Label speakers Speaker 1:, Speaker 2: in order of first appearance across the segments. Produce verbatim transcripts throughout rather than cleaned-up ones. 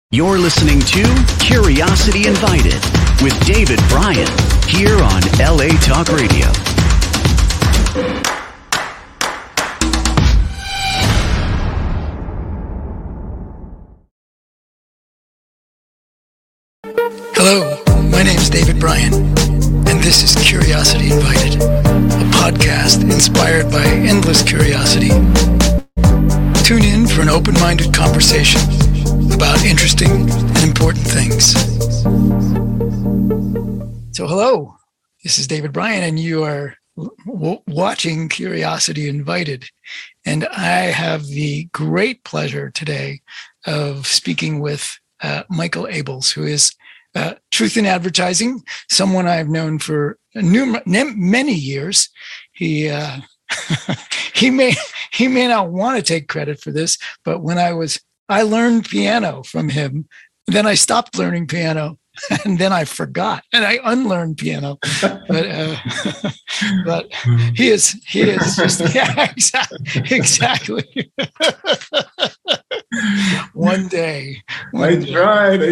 Speaker 1: You're listening to Curiosity Invited with David Bryan here on L A Talk Radio.
Speaker 2: Hello, my name is David Bryan, and this is Curiosity Invited, a podcast inspired by endless curiosity. Tune in for an open-minded conversation about interesting and important things. So hello, this is David Bryan, and you are w- watching Curiosity Invited. And I have the great pleasure today of speaking with uh, Michael Abels, who is uh, Truth in Advertising, someone I've known for numer- many years. He uh, he may he may not want to take credit for this, but when I was I learned piano from him. Then I stopped learning piano, and then I forgot, and I unlearned piano. But uh, but he is he is just yeah, exactly exactly. One day, one
Speaker 3: I
Speaker 2: day.
Speaker 3: tried.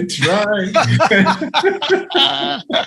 Speaker 3: I tried.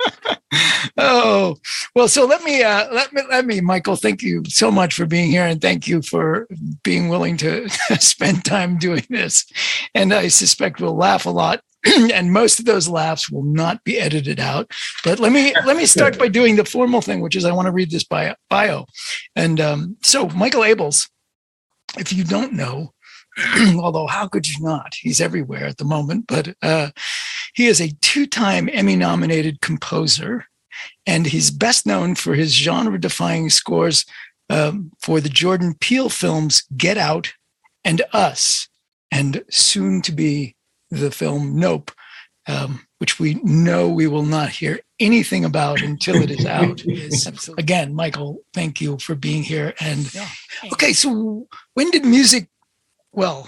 Speaker 2: Oh, well, so let me, uh, let me, let me, Michael, thank you so much for being here, and thank you for being willing to spend time doing this. And I suspect we'll laugh a lot, and most of those laughs will not be edited out. But let me, let me start by doing the formal thing, which is I want to read this bio. bio. And um, so Michael Abels, if you don't know, although how could you not? He's everywhere at the moment, but uh, he is a two-time Emmy-nominated composer, and he's best known for his genre-defying scores um, for the Jordan Peele films Get Out and Us, and soon to be the film Nope, um, which we know we will not hear anything about until it is out. Again, Michael, thank you for being here. And okay, so when did music, well,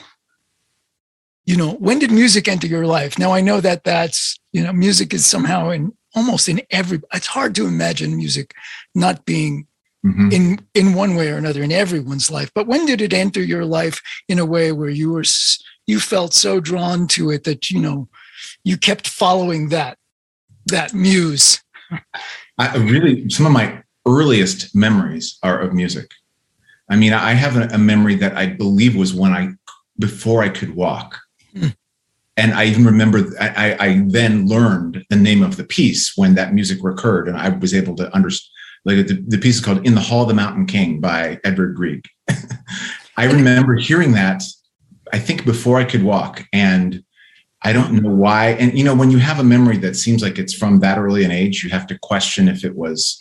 Speaker 2: you know, when did music enter your life? Now, I know that that's, you know, music is somehow in almost in every, it's hard to imagine music not being mm-hmm. in, in one way or another in everyone's life. But when did it enter your life in a way where you were, you felt so drawn to it that, you know, you kept following that, that muse?
Speaker 3: I really, some of my earliest memories are of music. I mean, I have a, a memory that I believe was when I, before I could walk. Mm. And I even remember, I, I then learned the name of the piece when that music recurred, and I was able to understand, like the, the piece is called In the Hall of the Mountain King by Edvard Grieg. I remember hearing that, I think before I could walk, and I don't know why. And, you know, when you have a memory that seems like it's from that early an age, you have to question if it was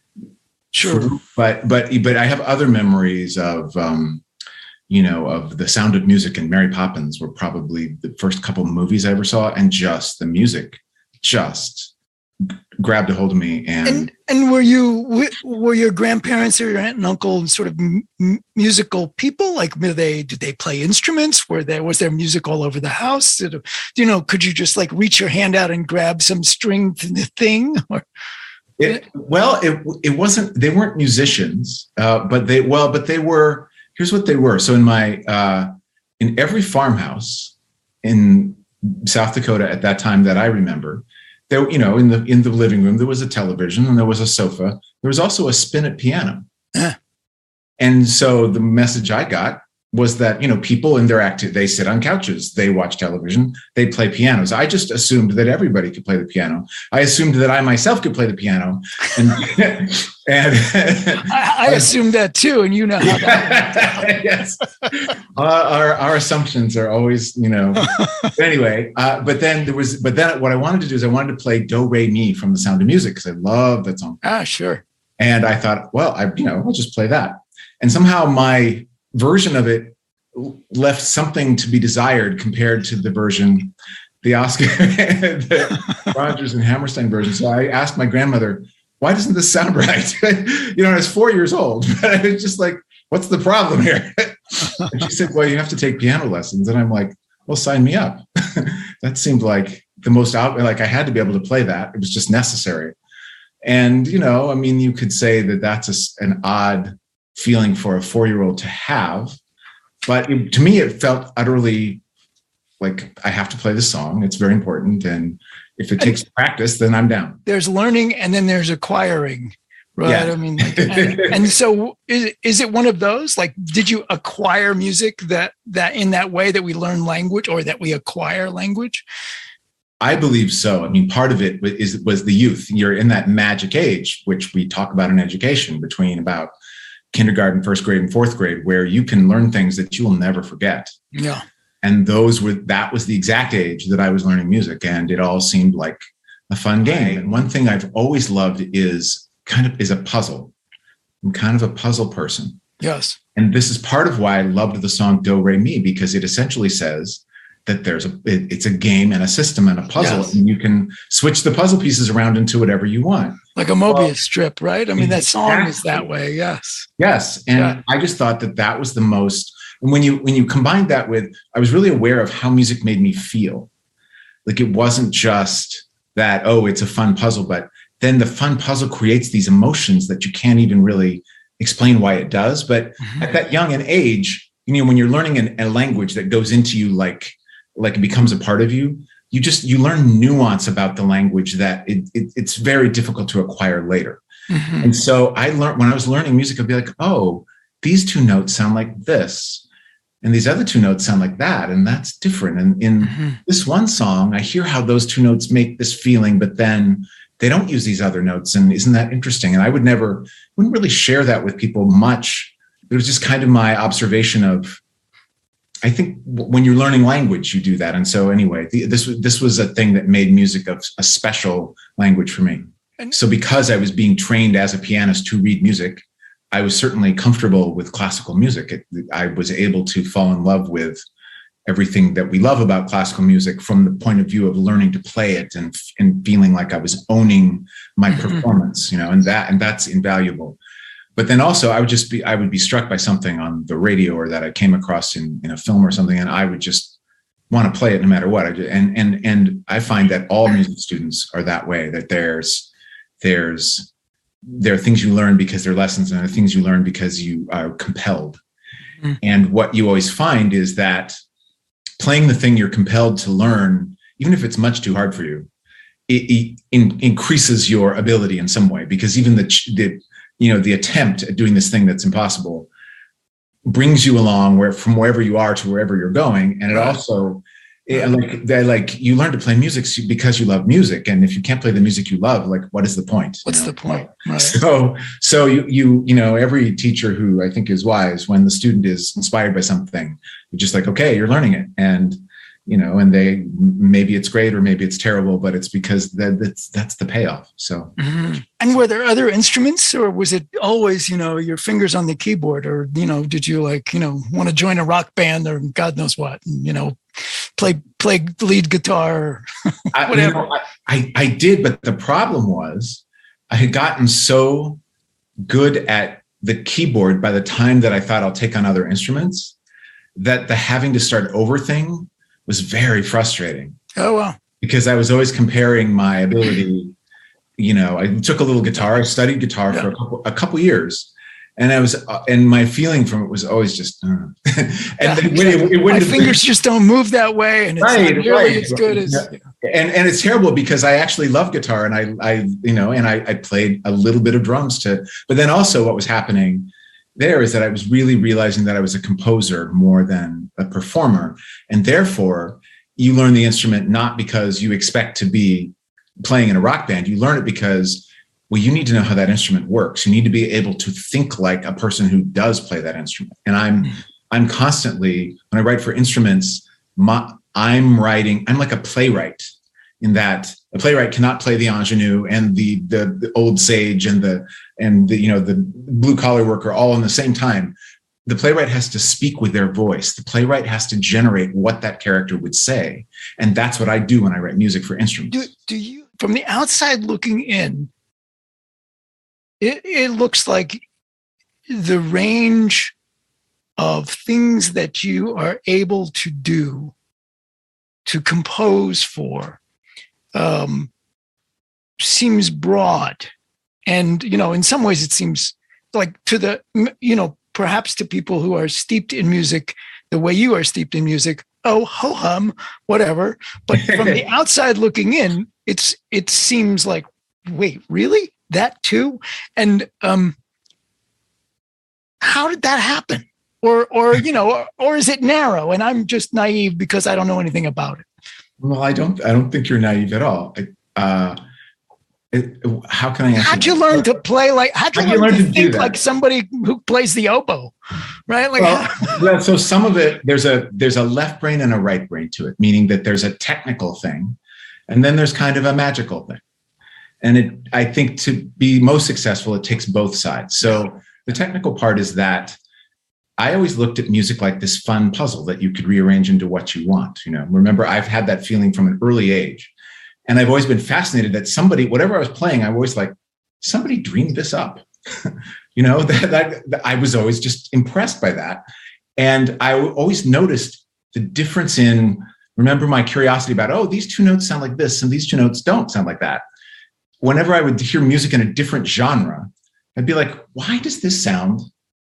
Speaker 2: Sure.
Speaker 3: true. But, but, but I have other memories of, um, you know, of The Sound of Music and Mary Poppins were probably the first couple of movies I ever saw, and just the music just grabbed a hold of me. And
Speaker 2: and, and were you were your grandparents or your aunt and uncle sort of m- musical people? Like, were they did they play instruments? Were there was there music all over the house? Did, you know, could you just like reach your hand out and grab some string thing? Or
Speaker 3: it, well, it it wasn't. They weren't musicians, uh, but they well, but they were. Here's what they were. So in my, uh, in every farmhouse in South Dakota at that time that I remember, there, you know, in the, in the living room, there was a television and there was a sofa. There was also a spinet piano.
Speaker 2: Uh.
Speaker 3: And so the message I got was that, you know, people in their active, they sit on couches, they watch television, they play pianos. I just assumed that everybody could play the piano. I assumed that I myself could play the piano. And, and
Speaker 2: I, I assumed that too. And you know how that
Speaker 3: yes. Uh, our, our assumptions are always, you know, but anyway, uh, but then there was, but then what I wanted to do is I wanted to play Do, Re, Mi from The Sound of Music, because I love that song.
Speaker 2: Ah, sure.
Speaker 3: And I thought, well, I, you know, I'll just play that. And somehow my version of it left something to be desired compared to the version, the Oscar, the Rodgers and Hammerstein version. So I asked my grandmother, why doesn't this sound right? You know, I was four years old, but I was just like, what's the problem here? And she said, well, you have to take piano lessons. And I'm like, well, sign me up. That seemed like the most out, like I had to be able to play that. It was just necessary. And, you know, I mean, you could say that that's a, an odd feeling for a four-year-old to have, but it, to me, it felt utterly like I have to play the song. It's very important. And if it takes practice, then I'm down.
Speaker 2: There's learning and then there's acquiring, right?
Speaker 3: Yeah.
Speaker 2: I mean, like, and, and so is, is it one of those? Like, did you acquire music that, that in that way that we learn language or that we acquire language?
Speaker 3: I believe so. I mean, part of it is was the youth. You're in that magic age, which we talk about in education between about kindergarten, first grade, and fourth grade, where you can learn things that you will never forget.
Speaker 2: Yeah.
Speaker 3: And those were that was the exact age that I was learning music, and it all seemed like a fun game. And one thing I've always loved is kind of is a puzzle. I'm kind of a puzzle person.
Speaker 2: Yes.
Speaker 3: And this is part of why I loved the song Do Re Mi, because it essentially says that there's a it, it's a game and a system and a puzzle, yes. and you can switch the puzzle pieces around into whatever you want.
Speaker 2: Like a Mobius well, strip, right? I mean, that song exactly. is that way. Yes.
Speaker 3: Yes. And yeah. I just thought that that was the most, when you, when you combined that with, I was really aware of how music made me feel. Like it wasn't just that, oh, it's a fun puzzle, but then the fun puzzle creates these emotions that you can't even really explain why it does. But mm-hmm. at that young an age, you know, when you're learning an, a language that goes into you, like, like it becomes a part of you, you just, you learn nuance about the language that it, it, it's very difficult to acquire later. Mm-hmm. And so I learned, when I was learning music, I'd be like, oh, these two notes sound like this. And these other two notes sound like that. And that's different. And in mm-hmm. this one song, I hear how those two notes make this feeling, but then they don't use these other notes. And isn't that interesting? And I would never, wouldn't really share that with people much. It was just kind of my observation of, I think when you're learning language, you do that. And so anyway, the, this, this was a thing that made music a, a special language for me. And so because I was being trained as a pianist to read music, I was certainly comfortable with classical music. It, I was able to fall in love with everything that we love about classical music from the point of view of learning to play it and, and feeling like I was owning my mm-hmm. performance, you know, and that, and that's invaluable. But then also I would just be, I would be struck by something on the radio or that I came across in, in a film or something, and I would just want to play it no matter what. I just, and, and, and I find that all music students are that way, that there's, there's, there are things you learn because they're lessons, and there are things you learn because you are compelled. Mm-hmm. And what you always find is that playing the thing you're compelled to learn, even if it's much too hard for you, it, it in, increases your ability in some way, because even the, the you know, the attempt at doing this thing that's impossible brings you along where from wherever you are to wherever you're going. And it also, it, like, they, like you learn to play music because you love music. And if you can't play the music you love, like, what is the point?
Speaker 2: What's
Speaker 3: you know?
Speaker 2: the point? Right.
Speaker 3: So, so you, you, you know, every teacher who I think is wise, when the student is inspired by something, you're just like, okay, you're learning it. And, you know, and they, maybe it's great or maybe it's terrible, but it's because that, that's, that's the payoff. So.
Speaker 2: Mm-hmm. And were there other instruments, or was it always, you know, your fingers on the keyboard, or, you know, did you like, you know, want to join a rock band or God knows what, and, you know, play, play lead guitar, or whatever?
Speaker 3: I, you know, I, I, I did, but the problem was I had gotten so good at the keyboard by the time that I thought I'll take on other instruments, that the having to start over thing was very frustrating.
Speaker 2: Oh, wow.
Speaker 3: Because I was always comparing my ability. You know, I took a little guitar, I studied guitar yeah. for a couple, a couple years, and I was, uh, and my feeling from it was always just, uh, and
Speaker 2: yeah,
Speaker 3: it, it, it
Speaker 2: my fingers been, just don't move that way, and it's right, not nearly right. as good as.
Speaker 3: Yeah. And and it's terrible because I actually love guitar, and I I you know, and I, I played a little bit of drums to, but then also what was happening there is that I was really realizing that I was a composer more than a performer, and therefore you learn the instrument not because you expect to be playing in a rock band. You learn it because, well, you need to know how that instrument works. You need to be able to think like a person who does play that instrument. And I'm, mm-hmm. I'm constantly, when I write for instruments, my, I'm writing, I'm like a playwright, in that a playwright cannot play the ingenue and the, the, the old sage and the, and the, you know, the blue collar worker all in the same time. The playwright has to speak with their voice. The playwright has to generate what that character would say. And that's what I do when I write music for instruments.
Speaker 2: Do, do you, from the outside looking in, it, it looks like the range of things that you are able to do, to compose for, um, seems broad. And, you know, in some ways it seems like to the, you know, perhaps to people who are steeped in music, the way you are steeped in music, oh, ho hum, whatever. But from the outside looking in, it's it seems like, wait, really? That too? And um, how did that happen? Or, or you know, or, or is it narrow? And I'm just naive because I don't know anything about it.
Speaker 3: Well, I don't. I don't think you're naive at all. Uh, it, how can I answer?
Speaker 2: How'd you learn that? to play like? How'd you, how'd learn, you learn to, to think like somebody who plays the oboe, right? Like,
Speaker 3: well, yeah, so some of it there's a there's a left brain and a right brain to it, meaning that there's a technical thing, and then there's kind of a magical thing. And it, I think, to be most successful, it takes both sides. So the technical part is that I always looked at music like this fun puzzle that you could rearrange into what you want. You know, remember, I've had that feeling from an early age. And I've always been fascinated that somebody, whatever I was playing, I was always like, somebody dreamed this up. you know, that, that, that I was always just impressed by that. And I always noticed the difference in, remember my curiosity about, oh, these two notes sound like this and these two notes don't sound like that. Whenever I would hear music in a different genre, I'd be like, why does this sound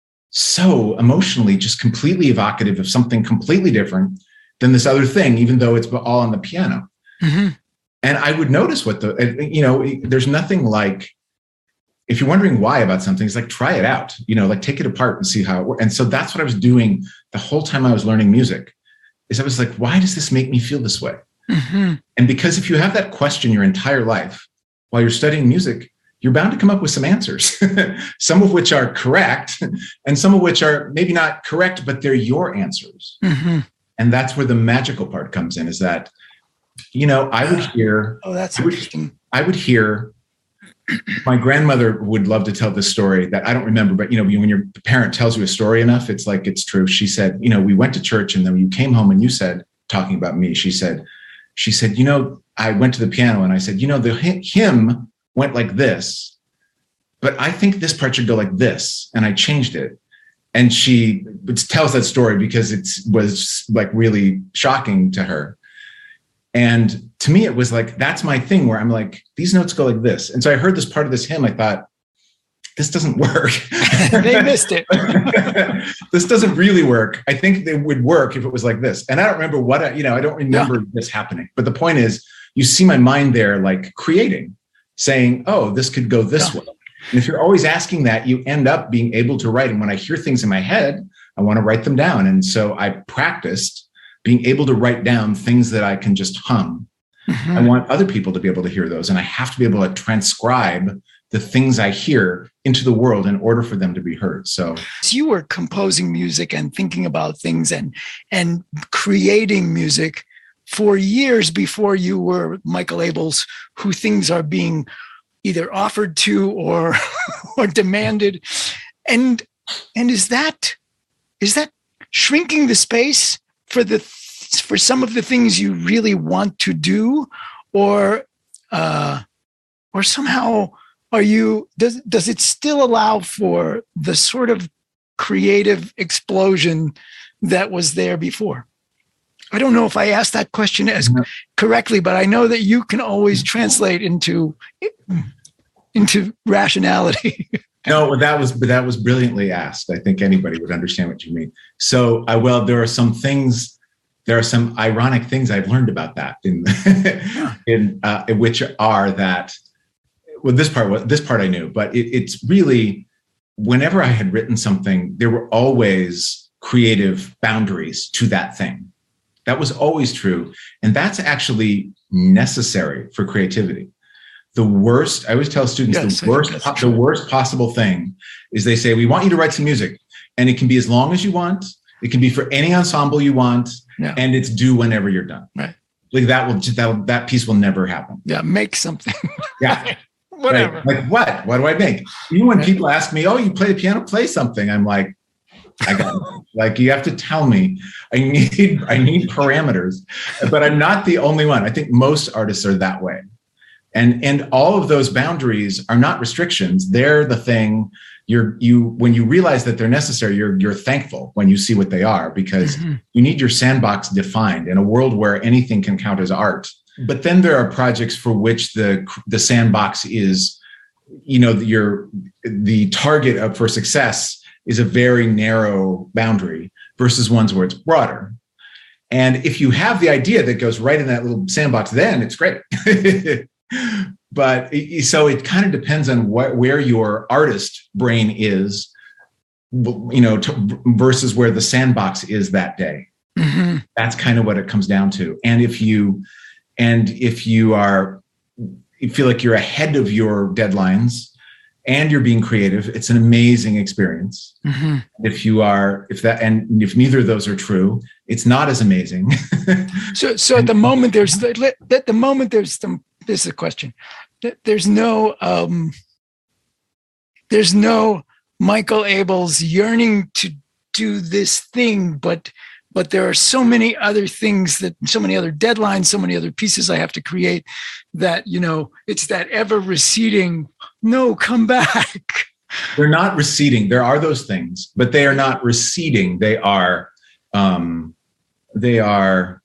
Speaker 3: so emotionally just completely evocative of something completely different than this other thing, even though it's all on the piano? Mm-hmm. And I would notice what the, you know, there's nothing like, if you're wondering why about something, it's like, try it out, you know, like take it apart and see how it works. And so that's what I was doing the whole time I was learning music, is I was like, why does this make me feel this way? Mm-hmm. And because if you have that question your entire life while you're studying music, you're bound to come up with some answers, some of which are correct and some of which are maybe not correct, but they're your answers. Mm-hmm. And that's where the magical part comes in, is that, you know, I would hear,
Speaker 2: oh, that's
Speaker 3: I would,
Speaker 2: interesting.
Speaker 3: I would hear, my grandmother would love to tell this story that I don't remember, but, you know, when your parent tells you a story enough, it's like, it's true. She said, you know, we went to church and then you came home and you said, talking about me, she said, she said, you know, I went to the piano and I said, you know, the hymn went like this, but I think this part should go like this. And I changed it. And she tells that story because it was like really shocking to her. And to me, it was like, that's my thing, where I'm like, these notes go like this. And so I heard this part of this hymn. I thought, this doesn't work.
Speaker 2: They missed it.
Speaker 3: This doesn't really work. I think it would work if it was like this. And I don't remember what, I, you know, I don't remember yeah. this happening. But the point is, you see my mind there, like creating, saying, oh, this could go this yeah. way. And if you're always asking that, you end up being able to write. And when I hear things in my head, I want to write them down. And so I practiced being able to write down things that I can just hum. Mm-hmm. I want other people to be able to hear those. And I have to be able to transcribe the things I hear into the world in order for them to be heard. So,
Speaker 2: so you were composing music and thinking about things and, and creating music for years before you were Michael Abels, who things are being either offered to or, or demanded. And, and is that, is that shrinking the space for the, for some of the things you really want to do, or, uh, or somehow are you, does, does it still allow for the sort of creative explosion that was there before? I don't know if I asked that question as correctly, but I know that you can always translate into, into rationality.
Speaker 3: No, that was, but that was brilliantly asked. I think anybody would understand what you mean. So, I, well, there are some things, there are some ironic things I've learned about that in, in, uh, which are that, well, this part, this part I knew, but it, it's really, whenever I had written something, there were always creative boundaries to that thing. That was always true. And that's actually necessary for creativity. The worst, I always tell students, yes, the worst, the worst possible thing is they say, we want you to write some music, and it can be as long as you want. It can be for any ensemble you want, yeah. and it's due whenever you're done.
Speaker 2: Right.
Speaker 3: Like that will, that, that piece will never happen.
Speaker 2: Yeah. Make something.
Speaker 3: Yeah.
Speaker 2: Whatever.
Speaker 3: Right. Like what? What do I make? Even when people ask me, oh, you play the piano, play something. I'm like, I got it. Like, you have to tell me. I need, I need parameters, but I'm not the only one. I think most artists are that way. And, and all of those boundaries are not restrictions. They're the thing you're, you, when you realize that they're necessary, you're, you're thankful when you see what they are, because mm-hmm. you need your sandbox defined in a world where anything can count as art. But then there are projects for which the, the sandbox is, you know, your, the target of, for success is a very narrow boundary versus ones where it's broader. And if you have the idea that goes right in that little sandbox, then it's great. But so it kind of depends on what, where your artist brain is, you know, to, versus where the sandbox is that day. Mm-hmm. That's kind of what it comes down to. And if you, and if you are, you feel like you're ahead of your deadlines and you're being creative, it's an amazing experience. Mm-hmm. If you are, if that, and if neither of those are true, it's not as amazing.
Speaker 2: so, so at the moment there's the, at the moment there's some, this is a question. There's no, um, there's no Michael Abels yearning to do this thing, but, but there are so many other things that, so many other deadlines, so many other pieces I have to create that, you know, it's that ever receding, no, come back.
Speaker 3: They're not receding. There are those things, but they are not receding. They are, um, they are,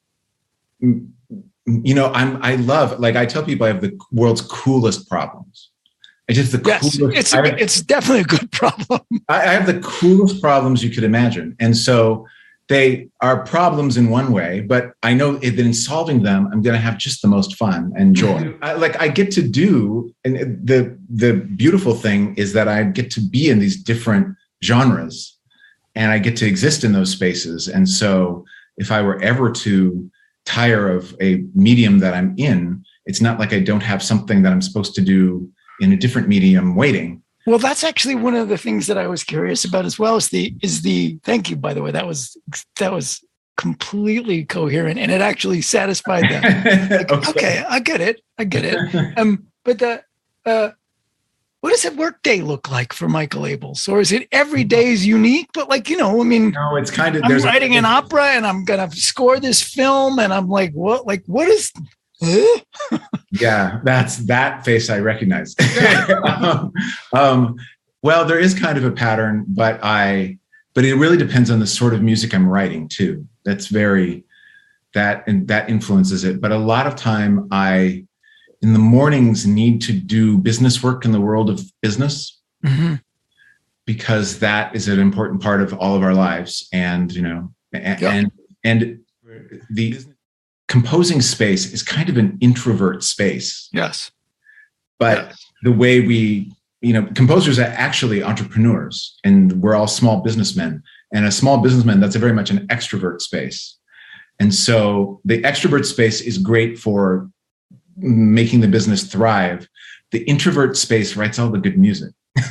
Speaker 3: you know, I'm, I love, like I tell people I have the world's coolest problems. I just the
Speaker 2: yes,
Speaker 3: coolest.
Speaker 2: It's,
Speaker 3: have,
Speaker 2: it's definitely a good problem.
Speaker 3: I, I have the coolest problems you could imagine. And so they are problems in one way, but I know that in solving them, I'm going to have just the most fun and joy. Mm-hmm. I, like I get to do, and the, the beautiful thing is that I get to be in these different genres and I get to exist in those spaces. And so if I were ever to tire of a medium that I'm in, it's not like I don't have something that I'm supposed to do in a different medium waiting.
Speaker 2: Well, that's actually one of the things that I was curious about as well is the, is the, thank you, by the way, that was, that was completely coherent and it actually satisfied them. Like, okay. okay, I get it. I get it. Um, but the, uh, what does a work day look like for Michael Abels? Or is it every day is unique? But like, you know, I mean,
Speaker 3: no, it's kind of,
Speaker 2: I'm
Speaker 3: there's
Speaker 2: writing a, an opera and I'm going to score this film. And I'm like, what, like, what is, huh?
Speaker 3: Yeah, that's that face I recognize. um, um, well, there is kind of a pattern, but I, but it really depends on the sort of music I'm writing too. That's very, that, and that influences it. But a lot of time I, in the mornings, need to do business work in the world of business, mm-hmm. because that is an important part of all of our lives. And, you know, and, yep. and, and the composing space is kind of an introvert space.
Speaker 2: Yes.
Speaker 3: But yes. the way we, you know, composers are actually entrepreneurs and we're all small businessmen, and a small businessman, that's a very much an extrovert space. And so the extrovert space is great for making the business thrive. The introvert space writes all the good music,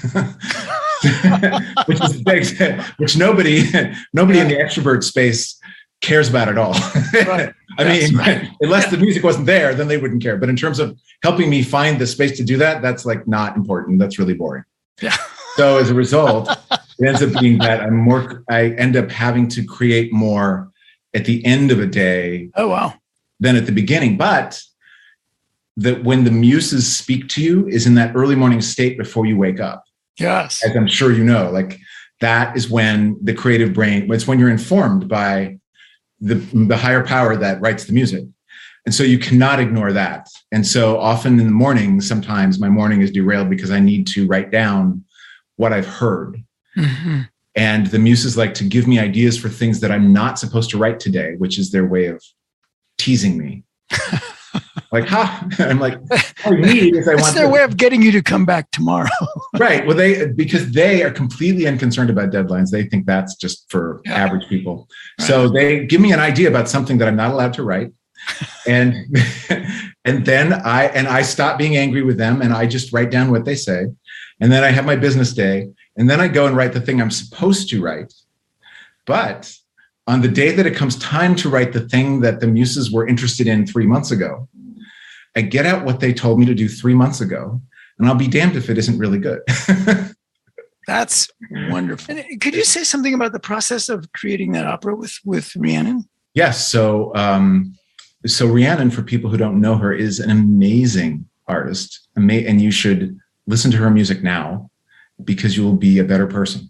Speaker 3: which is big, which nobody, nobody yeah. in the extrovert space cares about at all. Right. I that's mean, right. unless yeah. the music wasn't there, then they wouldn't care. But in terms of helping me find the space to do that, that's like not important. That's really boring.
Speaker 2: Yeah.
Speaker 3: So as a result, it ends up being that I'm more, I end up having to create more at the end of a day.
Speaker 2: Oh, wow.
Speaker 3: Than at the beginning. But that when the muses speak to you is in that early morning state before you wake up.
Speaker 2: Yes.
Speaker 3: As I'm sure you know, like that is when the creative brain, it's when you're informed by the, the higher power that writes the music. And so you cannot ignore that. And so often in the morning, sometimes my morning is derailed because I need to write down what I've heard. Mm-hmm. And the muses like to give me ideas for things that I'm not supposed to write today, which is their way of teasing me. Like, ha! I'm like, all you need is I
Speaker 2: That's
Speaker 3: want
Speaker 2: their
Speaker 3: to.
Speaker 2: way of getting you to come back tomorrow.
Speaker 3: Right. Well, they, because they are completely unconcerned about deadlines. They think that's just for yeah. average people. Right. So they give me an idea about something that I'm not allowed to write. And, and then I, and I stop being angry with them and I just write down what they say. And then I have my business day and then I go and write the thing I'm supposed to write. But on the day that it comes time to write the thing that the muses were interested in three months ago, I get out what they told me to do three months ago, and I'll be damned if it isn't really good.
Speaker 2: That's wonderful. And could you say something about the process of creating that opera with, with Rhiannon?
Speaker 3: Yes. So, um, so Rhiannon, for people who don't know her, is an amazing artist, ama- and you should listen to her music now because you will be a better person.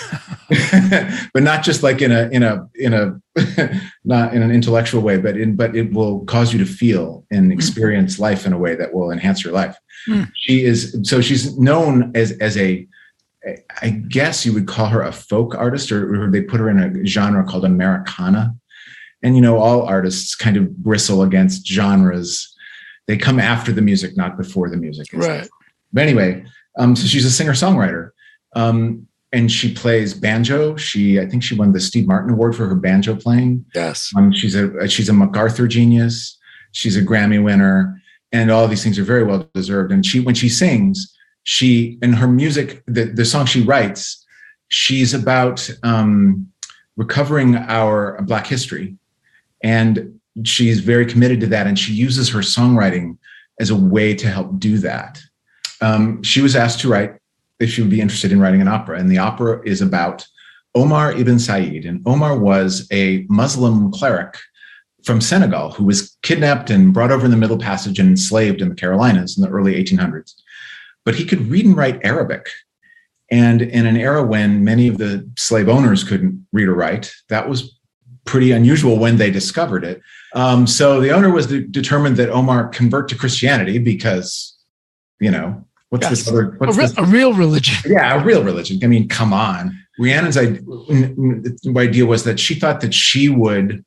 Speaker 3: But not just like in a in a in a not in an intellectual way, but in but it will cause you to feel and experience mm-hmm. life in a way that will enhance your life. Mm. She is so she's known as as a, I guess you would call her a folk artist, or, or they put her in a genre called Americana, And, you know, all artists kind of bristle against genres. They come after the music, not before the music.
Speaker 2: Right.
Speaker 3: But anyway, um, so she's a singer-songwriter. Um, and she plays banjo. She, I think she won the Steve Martin Award for her banjo playing.
Speaker 2: Yes.
Speaker 3: Um, she's a she's a MacArthur genius. She's a Grammy winner. And all these things are very well deserved. And she, when she sings, she, in her music, the, the song she writes, she's about um, recovering our Black history. And she's very committed to that. And she uses her songwriting as a way to help do that. Um, she was asked to write if she would be interested in writing an opera. And the opera is about Omar ibn Said. And Omar was a Muslim cleric from Senegal who was kidnapped and brought over in the Middle Passage and enslaved in the Carolinas in the early eighteen hundreds. But he could read and write Arabic. And in an era when many of the slave owners couldn't read or write, that was pretty unusual when they discovered it. Um, so the owner was de- determined that Omar convert to Christianity because, you know, what's
Speaker 2: Yes.
Speaker 3: this other? What's
Speaker 2: a, re-
Speaker 3: this?
Speaker 2: a real religion.
Speaker 3: Yeah, a real religion. I mean, come on. Rhiannon's idea was that she thought that she would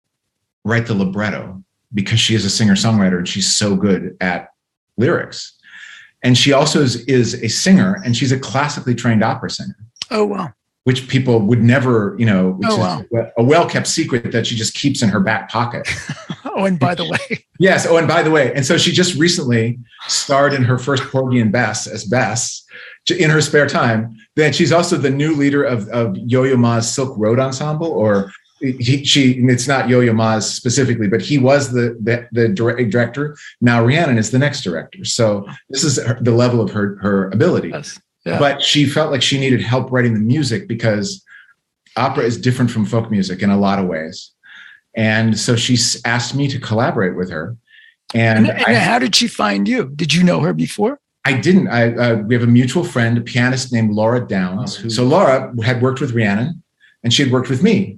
Speaker 3: write the libretto because she is a singer-songwriter and she's so good at lyrics. And she also is, is a singer, and she's a classically trained opera singer.
Speaker 2: Oh, wow.
Speaker 3: Which people would never, you know, which
Speaker 2: Oh, wow.
Speaker 3: is a well-kept secret that she just keeps in her back pocket.
Speaker 2: Oh, and by the way.
Speaker 3: Yes. Oh, and by the way, and so she just recently starred in her first Porgy and Bess as Bess in her spare time. Then she's also the new leader of, of Yo-Yo Ma's Silk Road Ensemble, or he, she, it's not Yo-Yo Ma's specifically, but he was the, the, the director. Now Rhiannon is the next director. So this is her, the level of her, her ability.
Speaker 2: Yes. Yeah.
Speaker 3: But she felt like she needed help writing the music because opera is different from folk music in a lot of ways. And so she asked me to collaborate with her. And,
Speaker 2: and, and
Speaker 3: I,
Speaker 2: how did she find you? Did you know her before?
Speaker 3: I didn't. I, uh, we have a mutual friend, a pianist named Laura Downs. Who, so Laura had worked with Rhiannon, and she had worked with me.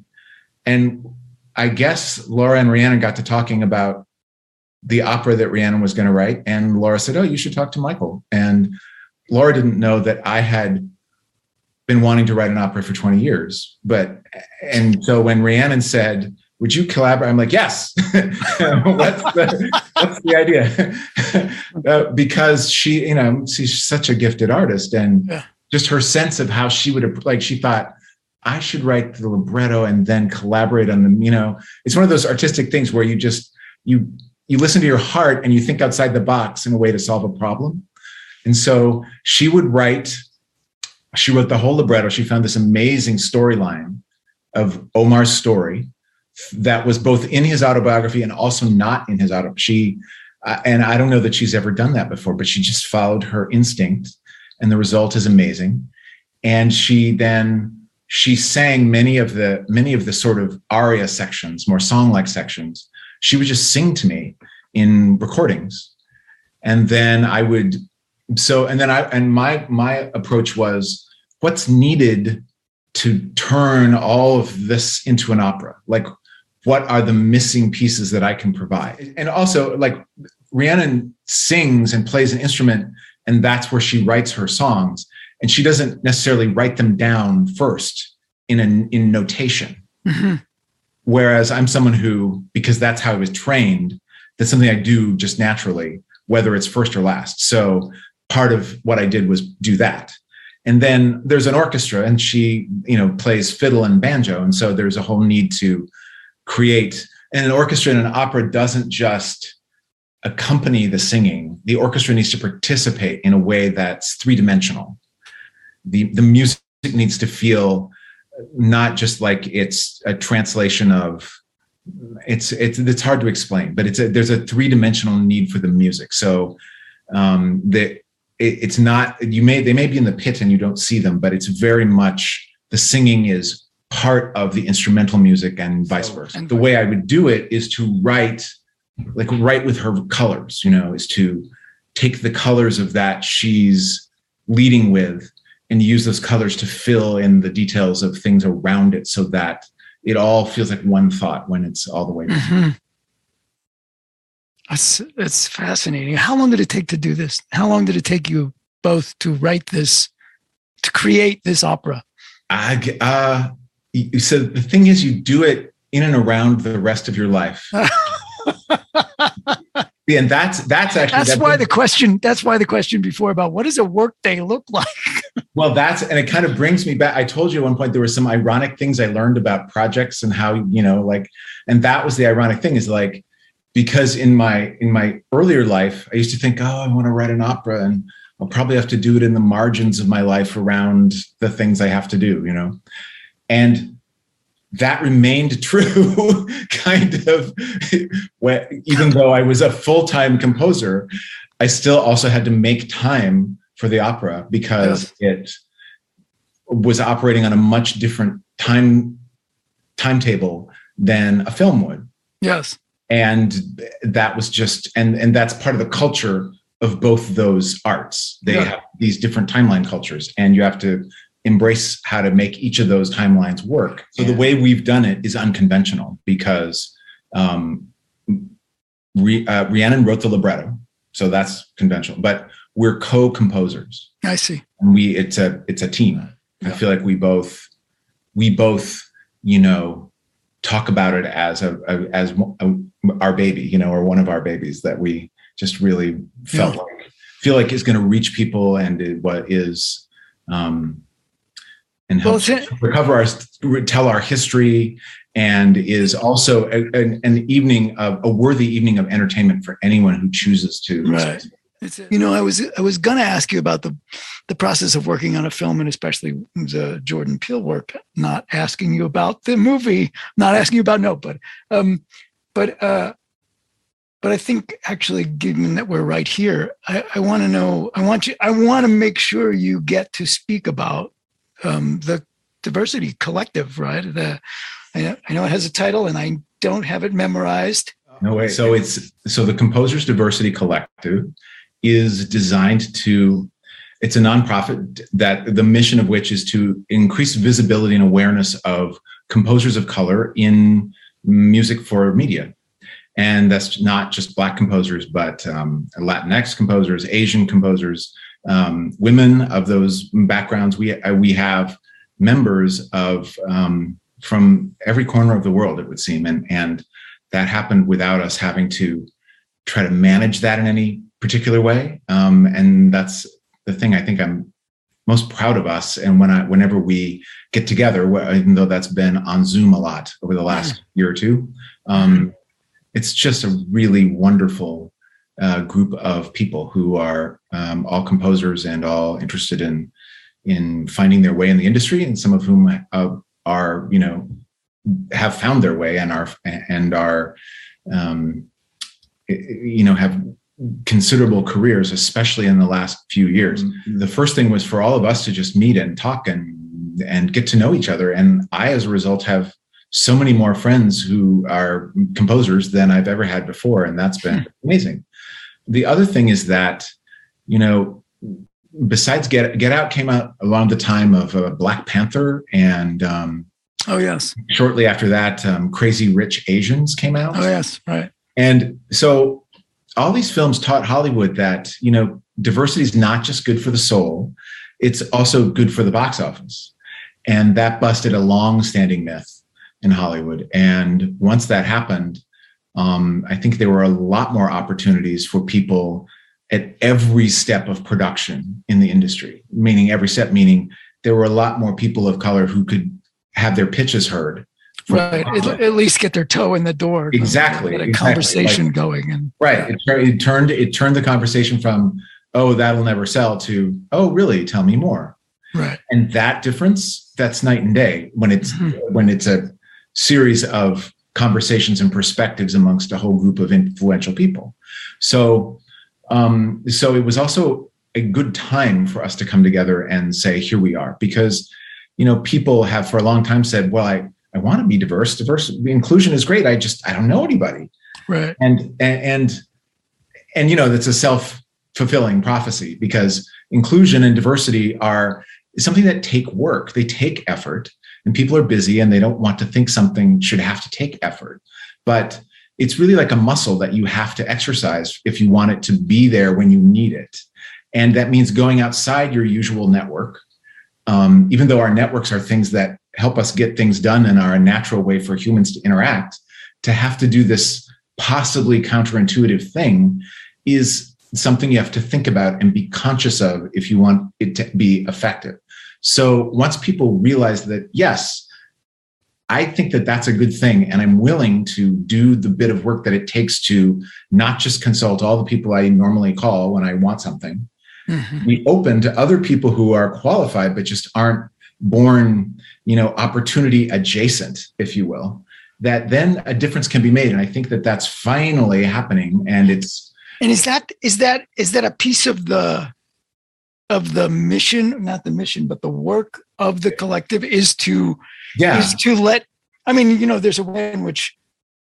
Speaker 3: And I guess Laura and Rhiannon got to talking about the opera that Rhiannon was going to write. And Laura said, oh, you should talk to Michael. And Laura didn't know that I had been wanting to write an opera for twenty years. But, and so when Rhiannon said, would you collaborate? I'm like, yes, that's, the, that's the idea. uh, because she, you know, she's such a gifted artist, and
Speaker 2: yeah.
Speaker 3: just her sense of how she would have, like, she thought, I should write the libretto and then collaborate on them. You know, it's one of those artistic things where you just, you, you listen to your heart and you think outside the box in a way to solve a problem. And so she would write, she wrote the whole libretto. She found this amazing storyline of Omar's story that was both in his autobiography and also not in his autobiography. She, uh, and I don't know that she's ever done that before, but she just followed her instinct, and the result is amazing. And she then, she sang many of the, many of the sort of aria sections, more song-like sections. She would just sing to me in recordings. And then I would, so, and then I, and my, my approach was, what's needed to turn all of this into an opera? Like, what are the missing pieces that I can provide? And also, like, Rhiannon sings and plays an instrument, and that's where she writes her songs. And she doesn't necessarily write them down first in a, in notation. Mm-hmm. Whereas I'm someone who, because that's how I was trained, that's something I do just naturally, whether it's first or last. So part of what I did was do that. And then there's an orchestra, and she, you know, plays fiddle and banjo. And so there's a whole need to create, and an orchestra in an opera doesn't just accompany the singing. The orchestra needs to participate in a way that's three-dimensional. The, the music needs to feel not just like it's a translation of, it's, it's, it's hard to explain, but it's a, there's a three-dimensional need for the music. So um, the, it, it's not, you may, they may be in the pit and you don't see them, but it's very much, the singing is part of the instrumental music and vice versa. And the way I would do it is to write, like write with her colors, you know, is to take the colors of that she's leading with and use those colors to fill in the details of things around it so that it all feels like one thought when it's all the way down. Mm-hmm.
Speaker 2: It's, it's fascinating. How long did it take to do this? How long did it take you both to write this, to create this opera?
Speaker 3: I, uh, So the thing is, you do it in and around the rest of your life. And that's that's actually
Speaker 2: that's
Speaker 3: that
Speaker 2: why
Speaker 3: brings,
Speaker 2: the question that's why the question before about what does a work day look like?
Speaker 3: Well, that's and it kind of brings me back. I told you at one point there were some ironic things I learned about projects and how, you know, like, and that was the ironic thing is like, because in my in my earlier life, I used to think, oh, I want to write an opera and I'll probably have to do it in the margins of my life around the things I have to do, you know, and that remained true kind of, even though I was a full-time composer, I still also had to make time for the opera because it was operating on a much different time timetable than a film would.
Speaker 2: Yes.
Speaker 3: And that was just, and, and that's part of the culture of both those arts. They yeah. have these different timeline cultures, and you have to embrace how to make each of those timelines work. So yeah. the way we've done it is unconventional because um, Rhi- uh, Rhiannon wrote the libretto, so that's conventional. But we're co-composers.
Speaker 2: I see.
Speaker 3: And we it's a it's a team. Yeah. I feel like we both we both you know talk about it as a, a as a, our baby, you know, or one of our babies that we just really felt yeah. like feel like is going to reach people and it, what is. Um, and help well, recover our, tell our history, and is also a, a, an evening of a worthy evening of entertainment for anyone who chooses to.
Speaker 2: Right. It's, you know, I was I was going to ask you about the the process of working on a film, and especially the Jordan Peele work. Not asking you about the movie, not asking you about no, but um, but uh, but I think actually, given that we're right here, I, I want to know. I want you. I want to make sure you get to speak about. Um, the Diversity Collective, right? The I know, I know it has a title, and I don't have it memorized.
Speaker 3: No way. So it's so the Composers Diversity Collective is designed to. It's a nonprofit that the mission of which is to increase visibility and awareness of composers of color in music for media, and that's not just Black composers, but um, Latinx composers, Asian composers. Um, women of those backgrounds. We uh, we have members of um, from every corner of the world, it would seem, and and that happened without us having to try to manage that in any particular way. Um, and that's the thing I think I'm most proud of us. And when I whenever we get together, even though that's been on Zoom a lot over the last year or two, um, it's just a really wonderful. Uh, group of people who are um, all composers and all interested in in finding their way in the industry, and some of whom uh, are you know have found their way and are and are um, you know have considerable careers, especially in the last few years. Mm-hmm. The first thing was for all of us to just meet and talk and and get to know each other, and I, as a result, have so many more friends who are composers than I've ever had before, and that's been amazing. The other thing is that, you know, besides Get Get Out came out around the time of uh, Black Panther, and um,
Speaker 2: oh yes,
Speaker 3: shortly after that, um, Crazy Rich Asians came out.
Speaker 2: Oh yes, right.
Speaker 3: And so all these films taught Hollywood that, you know, diversity is not just good for the soul; it's also good for the box office, and that busted a long-standing myth in Hollywood. And once that happened. Um, I think there were a lot more opportunities for people at every step of production in the industry, meaning every step, meaning there were a lot more people of color who could have their pitches heard.
Speaker 2: Right. At, at least get their toe in the door.
Speaker 3: Exactly.
Speaker 2: Get a
Speaker 3: exactly.
Speaker 2: conversation
Speaker 3: like,
Speaker 2: going. And
Speaker 3: right.
Speaker 2: Yeah.
Speaker 3: It, it turned it turned the conversation from, oh, that'll never sell to, oh, really? Tell me more.
Speaker 2: Right.
Speaker 3: And that difference, that's night and day when it's mm-hmm. when it's a series of conversations and perspectives amongst a whole group of influential people. So, um, so it was also a good time for us to come together and say, here we are, because, you know, people have for a long time said, well, I, I want to be diverse. Diverse inclusion is great. I just, I don't know anybody.
Speaker 2: Right.
Speaker 3: And, and, and, and you know, that's a self-fulfilling prophecy, because inclusion and diversity are something that take work. They take effort. And people are busy and they don't want to think something should have to take effort. But it's really like a muscle that you have to exercise if you want it to be there when you need it. And that means going outside your usual network, um, even though our networks are things that help us get things done in our natural way for humans to interact, to have to do this possibly counterintuitive thing is something you have to think about and be conscious of if you want it to be effective. So once people realize that, yes, I think that that's a good thing, and I'm willing to do the bit of work that it takes to not just consult all the people I normally call when I want something. Mm-hmm. We open to other people who are qualified, but just aren't born, you know, opportunity adjacent, if you will, that then a difference can be made. And I think that that's finally happening. And it's,
Speaker 2: and is that, is that, is that a piece of the, of the mission, not the mission, but the work of the collective is to, yeah. is to let, I mean, you know, there's a way in which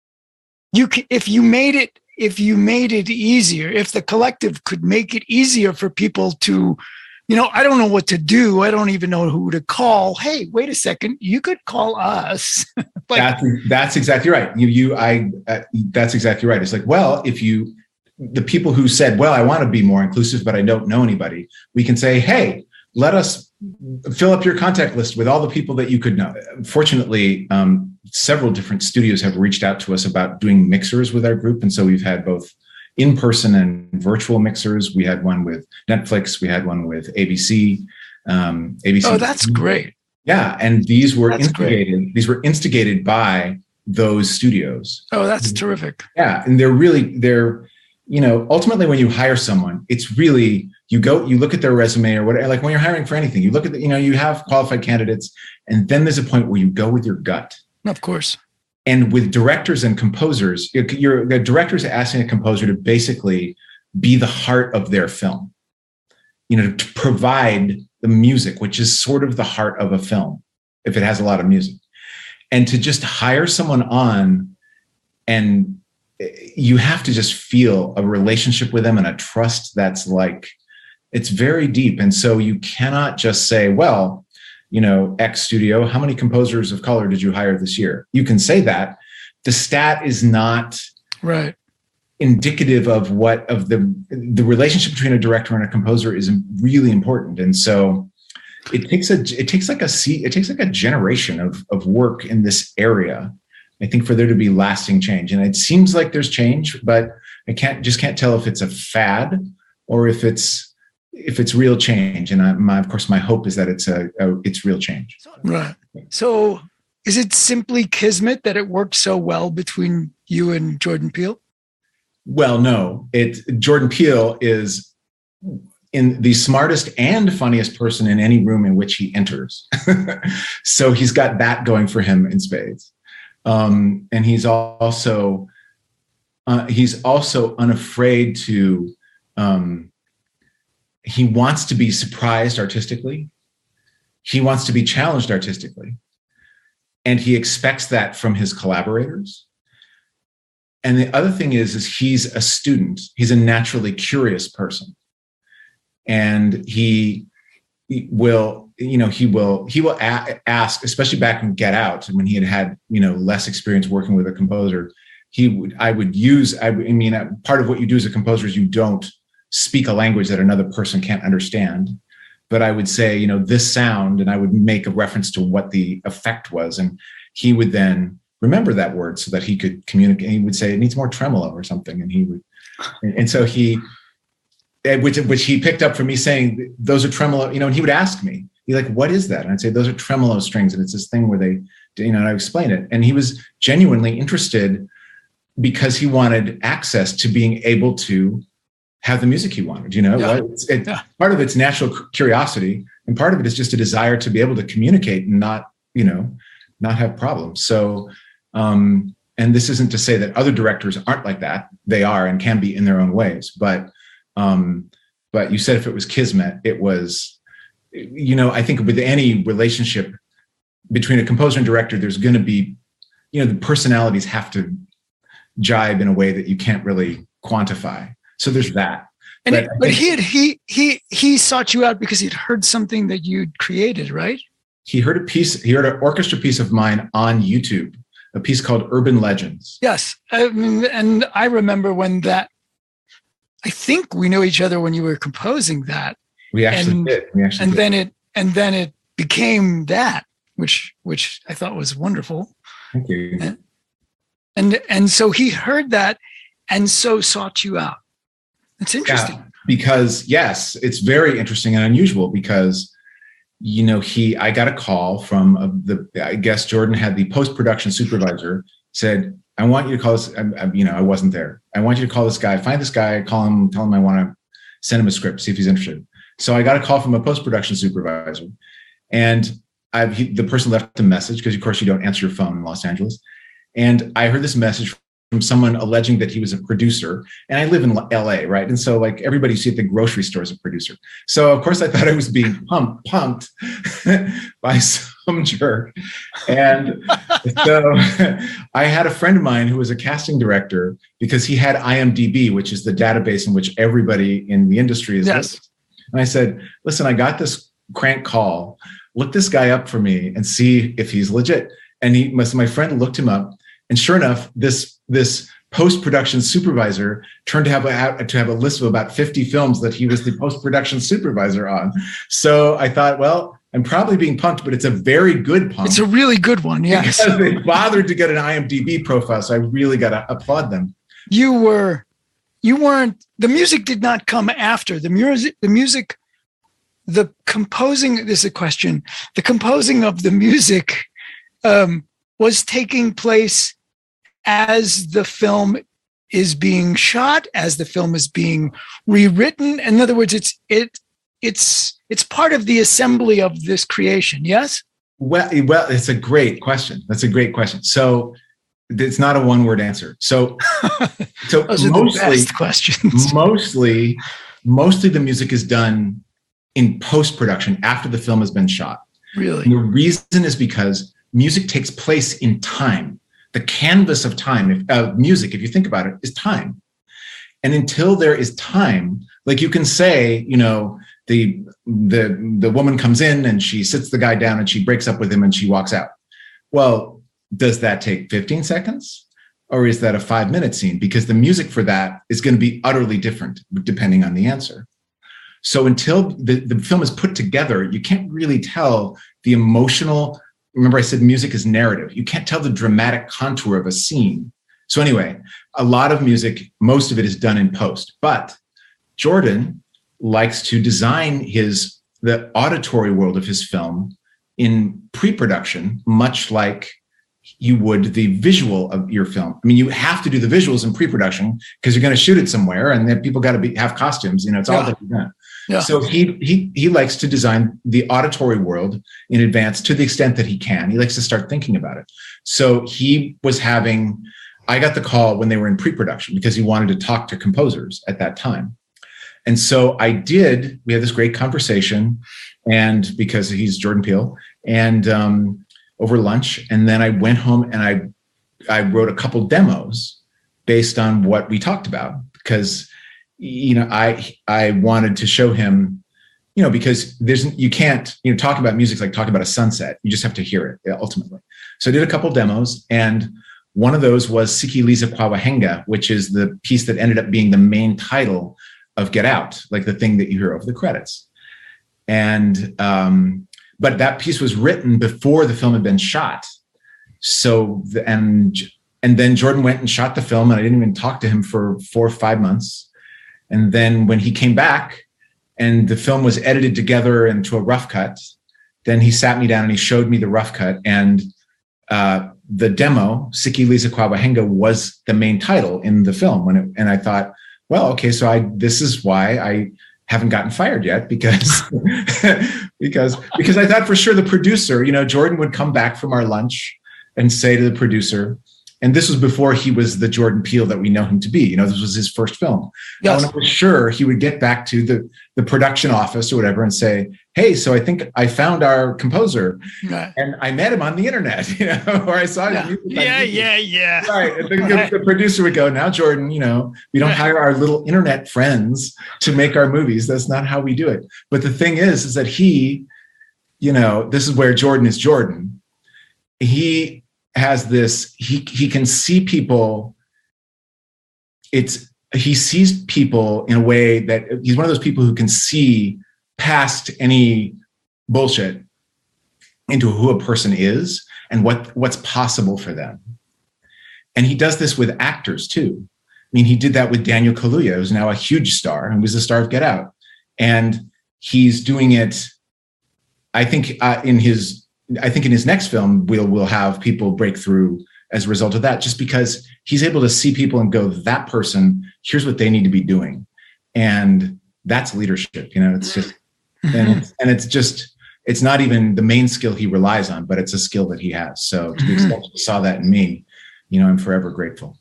Speaker 2: you can, if you made it, if you made it easier, if the collective could make it easier for people to, you know, I don't know what to do. I don't even know who to call. Hey, wait a second. You could call us. Like,
Speaker 3: that's, that's exactly right. You, you, I, uh, that's exactly right. It's like, well, if you, the people who said, well, I want to be more inclusive, but I don't know anybody, we can say, hey, let us fill up your contact list with all the people that you could know. Fortunately, um, several different studios have reached out to us about doing mixers with our group. And so we've had both in-person and virtual mixers. We had one with Netflix. We had one with A B C. Um, A B C.
Speaker 2: Oh, that's great.
Speaker 3: Yeah. And these were
Speaker 2: that's
Speaker 3: instigated, great. these were instigated by those studios.
Speaker 2: Oh, that's terrific.
Speaker 3: Yeah. And they're really, they're, you know, ultimately when you hire someone, it's really, you go, you look at their resume or whatever, like when you're hiring for anything, you look at the, you know, you have qualified candidates, and then there's a point where you go with your gut.
Speaker 2: Of course.
Speaker 3: And with directors and composers, you're, the director's asking a composer to basically be the heart of their film, you know, to provide the music, which is sort of the heart of a film, if it has a lot of music. And to just hire someone on, and you have to just feel a relationship with them and a trust that's like, it's very deep. And so you cannot just say, well, you know, X studio, how many composers of color did you hire this year? You can say that. The stat is not
Speaker 2: right
Speaker 3: indicative of what of the the relationship between a director and a composer is really important. And so it takes a it takes like a it takes like a generation of of work in this area, I think, for there to be lasting change. And it seems like there's change, but I can't just can't tell if it's a fad or if it's if it's real change. And I, my, of course, my hope is that it's a, a it's real change.
Speaker 2: Right. So is it simply kismet that it worked so well between you and Jordan Peele?
Speaker 3: Well, no. It Jordan Peele is in the smartest and funniest person in any room in which he enters. So he's got that going for him in spades. Um, and he's also uh, he's also unafraid to. Um, he wants to be surprised artistically. He wants to be challenged artistically, and he expects that from his collaborators. And the other thing is, is he's a student. He's a naturally curious person, and he, he will, you know, he will, he will a- ask, especially back in Get Out, when he had had, you know, less experience working with a composer. He would, I would use, I, I mean, part of what you do as a composer is you don't speak a language that another person can't understand. But I would say, you know, this sound, and I would make a reference to what the effect was. And he would then remember that word so that he could communicate. He would say, it needs more tremolo or something. And he would, and, and so he, which, which he picked up from me saying, those are tremolo, you know, and he would ask me, he's like, what is that? And I'd say, those are tremolo strings. And it's this thing where they, you know, and I explain it. And he was genuinely interested because he wanted access to being able to have the music he wanted, you know. Yeah. It's, it, yeah. Part of it's natural curiosity, and part of it is just a desire to be able to communicate and not, you know, not have problems. So, um, and this isn't to say that other directors aren't like that. They are and can be in their own ways. But, um, but you said if it was kismet, it was, you know, I think with any relationship between a composer and director, there's going to be, you know, the personalities have to jibe in a way that you can't really quantify. So there's that.
Speaker 2: And but, it, but he had, he he he sought you out because he'd heard something that you'd created, right?
Speaker 3: He heard a piece. He heard an orchestra piece of mine on YouTube, a piece called Urban Legends.
Speaker 2: Yes, I mean, and I remember when that. I think we knew each other when you were composing that.
Speaker 3: We actually
Speaker 2: and,
Speaker 3: did. We actually
Speaker 2: and
Speaker 3: did.
Speaker 2: then it and then it became that. which which I thought was wonderful.
Speaker 3: Thank you.
Speaker 2: And, and and so he heard that, and so sought you out. It's interesting.
Speaker 3: Yeah, because yes, it's very interesting and unusual because, you know, he, I got a call from uh, the, I guess Jordan had the post-production supervisor said, I want you to call this, I, I, you know, I wasn't there. I want you to call this guy, find this guy, call him, tell him I want to send him a script, see if he's interested. So I got a call from a post-production supervisor, and I've, he, the person left a message because of course you don't answer your phone in Los Angeles. And I heard this message from someone alleging that he was a producer, and I live in L A, right? And so like everybody you see at the grocery store is a producer. So of course I thought I was being pumped, pumped by some jerk. And so I had a friend of mine who was a casting director because he had I M D B, which is the database in which everybody in the industry is.
Speaker 2: Yes.
Speaker 3: Listed. And I said, listen, I got this crank call. Look this guy up for me and see if he's legit. And he, my friend looked him up. And sure enough, this this post-production supervisor turned to have a, to have a list of about fifty films that he was the post-production supervisor on. So I thought, well, I'm probably being punked, but it's a very good punk.
Speaker 2: It's a really good one, yes.
Speaker 3: Because they bothered to get an I M D B profile, so I really got to applaud them.
Speaker 2: You were, you weren't. The music did not come after the music. The music, the composing. This is a question. The composing of the music um, was taking place as the film is being shot, as the film is being rewritten. In other words, it's it it's it's part of the assembly of this creation. Yes.
Speaker 3: Well, well, it's a great question. That's a great question. So it's not a one-word answer. So, so
Speaker 2: Those are
Speaker 3: mostly,
Speaker 2: the best questions.
Speaker 3: mostly, mostly the music is done in post-production after the film has been shot.
Speaker 2: Really,
Speaker 3: and the reason is because music takes place in time. The canvas of time, if, uh, music, if you think about it, is time. And until there is time, like you can say, you know, the the the woman comes in and she sits the guy down and she breaks up with him and she walks out. Well, does that take fifteen seconds? Or is that a five minute scene? Because the music for that is going to be utterly different depending on the answer. So until the, the film is put together, you can't really tell the emotional. Remember I said music is narrative. You can't tell the dramatic contour of a scene. So anyway, a lot of music, most of it is done in post, but Jordan likes to design his, the auditory world of his film in pre-production, much like you would the visual of your film. I mean, you have to do the visuals in pre-production because you're going to shoot it somewhere and then people got to be have costumes, you know, it's all
Speaker 2: yeah.
Speaker 3: done.
Speaker 2: Yeah.
Speaker 3: So he he he likes to design the auditory world in advance to the extent that he can. He likes to start thinking about it. So he was having, I got the call when they were in pre-production because he wanted to talk to composers at that time. And so I did, we had this great conversation, and because he's Jordan Peele, and um, over lunch. And then I went home and I I wrote a couple demos based on what we talked about because you know, I I wanted to show him, you know, because there's you can't, you know, talk about music like talk about a sunset. You just have to hear it ultimately. So I did a couple demos, and one of those was Sikiliza kwa Wahenga, which is the piece that ended up being the main title of Get Out, like the thing that you hear over the credits. And um, but that piece was written before the film had been shot. So the, and and then Jordan went and shot the film, and I didn't even talk to him for four or five months. And then when he came back and the film was edited together into a rough cut, then he sat me down and he showed me the rough cut. And uh, the demo, Sikiliza kwa Wahenga, was the main title in the film. When it, and I thought, well, okay, so I this is why I haven't gotten fired yet, because because because I thought for sure the producer, you know, Jordan would come back from our lunch and say to the producer, and this was before he was the Jordan Peele that we know him to be. You know, this was his first film.
Speaker 2: Yes.
Speaker 3: And I was sure he would get back to the, the production office or whatever and say, hey, so I think I found our composer
Speaker 2: Right.
Speaker 3: and I met him on the internet, you know, or I saw
Speaker 2: Yeah,
Speaker 3: him.
Speaker 2: yeah, yeah, yeah.
Speaker 3: Right. And the, the producer would go, now, Jordan, you know, we don't hire our little internet friends to make our movies. That's not how we do it. But the thing is, is that he, you know, this is where Jordan is Jordan. He has this, he he can see people, it's, he sees people in a way that he's one of those people who can see past any bullshit into who a person is and what what's possible for them. And he does this with actors too. I mean, he did that with Daniel Kaluuya, who's now a huge star and was the star of Get Out. And he's doing it, I think, uh, in his, I think in his next film, we'll we'll have people break through as a result of that, just because he's able to see people and go, that person, here's what they need to be doing. And that's leadership, you know, it's just, and it's, and it's just, it's not even the main skill he relies on, but it's a skill that he has. So to the extent you saw that in me, you know, I'm forever grateful.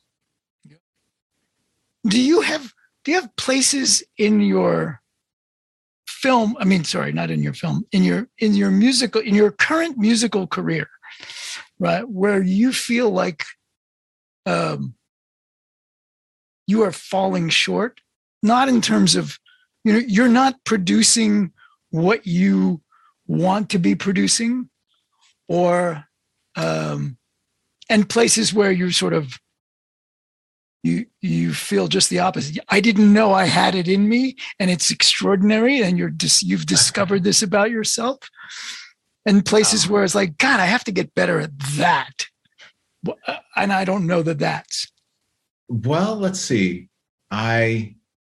Speaker 2: Do you have, do you have places in your film? I mean, sorry, not in your film, in your, in your musical, in your current musical career, right, where you feel like um, you are falling short, not in terms of, you know, you're not producing what you want to be producing, or um, and places where you sort of you you feel just the opposite. I didn't know I had it in me, and it's extraordinary, and you're just you've discovered this about yourself. And places where it's like, God, I have to get better at that, and I don't know that that's.
Speaker 3: Well, let's see. I,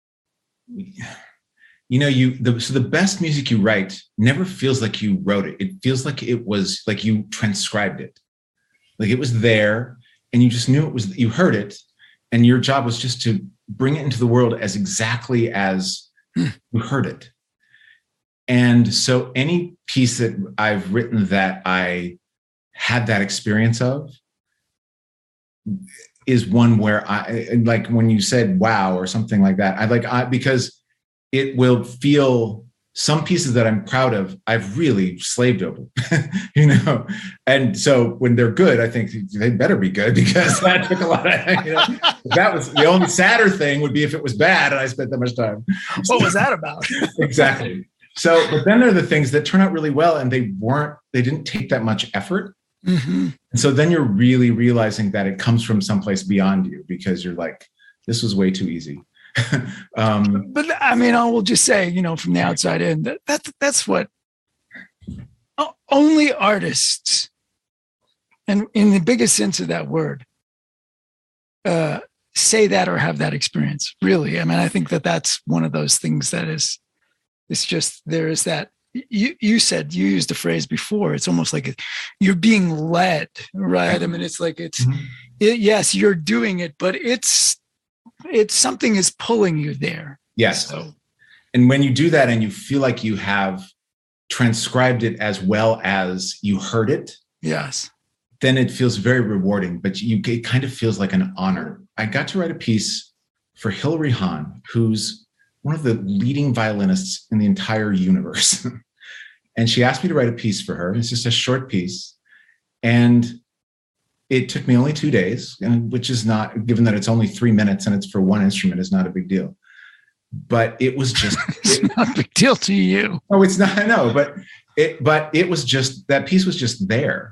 Speaker 3: you know, you the so the best music you write never feels like you wrote it. It feels like it was like you transcribed it, like it was there, and you just knew it was. You heard it, and your job was just to bring it into the world as exactly as hmm. you heard it. And so any piece that I've written that I had that experience of is one where I, like when you said, wow, or something like that, I like, I, because it will feel, some pieces that I'm proud of, I've really slaved over, you know? And so when they're good, I think they better be good, because that took a lot of, you know, that was the only sadder thing would be if it was bad and I spent that much time.
Speaker 2: What was that about?
Speaker 3: Exactly. So, but then there are the things that turn out really well, and they weren't, they didn't take that much effort. Mm-hmm. And so then you're really realizing that it comes from someplace beyond you, because you're like, this was way too easy. um,
Speaker 2: but I mean, I will just say, you know, from the outside in, that, that that's what only artists, and in the biggest sense of that word, uh, say that or have that experience. Really. I mean, I think that that's one of those things that is, it's just, there is that, you, you said, you used a phrase before, it's almost like you're being led, right? I mean, it's like, it's, mm-hmm. it, yes, you're doing it, but it's, it's something is pulling you there.
Speaker 3: Yes.
Speaker 2: So.
Speaker 3: And when you do that and you feel like you have transcribed it as well as you heard it,
Speaker 2: yes,
Speaker 3: then it feels very rewarding, but you, it kind of feels like an honor. I got to write a piece for Hilary Hahn, who's one of the leading violinists in the entire universe. And she asked me to write a piece for her. It's just a short piece. And it took me only two days, which is not, given that it's only three minutes and it's for one instrument, is not a big deal. But it was just,
Speaker 2: it's
Speaker 3: it,
Speaker 2: not a big deal to you.
Speaker 3: Oh, it's not, I know, but it, but it was just, that piece was just there.